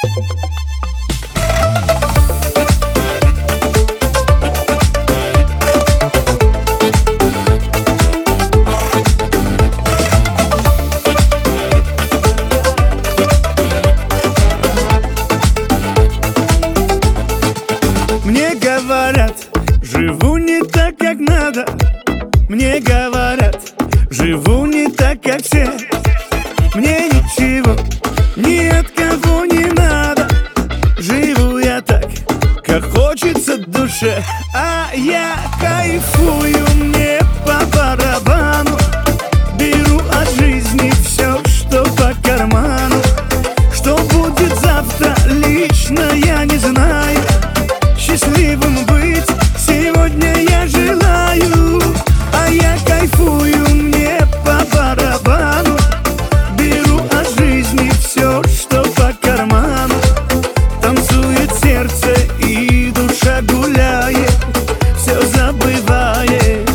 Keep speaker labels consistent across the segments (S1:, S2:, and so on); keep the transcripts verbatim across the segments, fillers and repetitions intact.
S1: Мне говорят, живу не так, как надо. Мне говорят, живу не так, как все. Мне ничего ни от кого не надо. Живу я так, как хочется душе. А я кайфую, мне по барабану. Беру от жизни все, что по карману. Что будет завтра, лично я не знаю. Счастливым быть сегодня я желаю. А я кайфую, мне по барабану. Беру от жизни все, что по карману. Танцует сердце и душа гуляет, все забывает.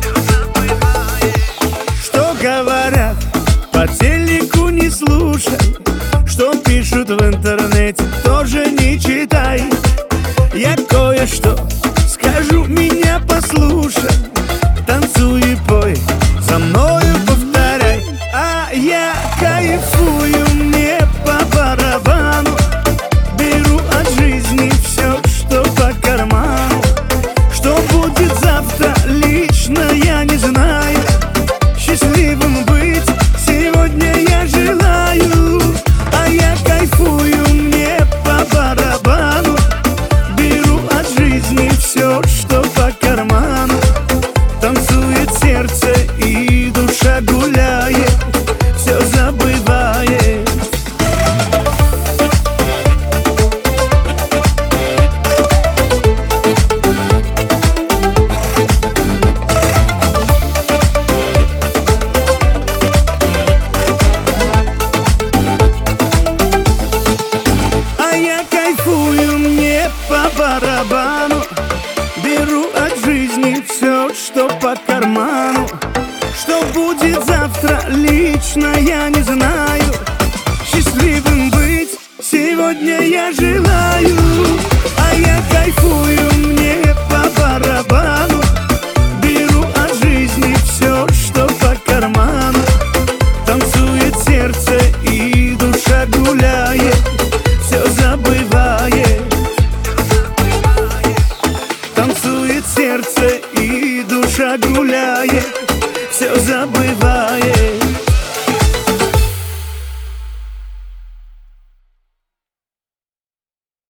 S1: Что говорят, по телеку не слушай. Что пишут в интернете, тоже не читай. Я кое-что скажу, меня послушай. Танцуй и пой, за мною повторяй. А я кайфую, мне по барабану. Беру от жизни все, что по карману. Что будет завтра, лично я не знаю. Счастливым быть сегодня я желаю. А я кайфую, мне по барабану. Все, что по карману. Танцует сердце и душа гуляет, все забывает. А я кайфую, мне по барабану. Беру от жизни все, что по карману. Что будет завтра, лично я не знаю. Счастливым быть сегодня я желаю.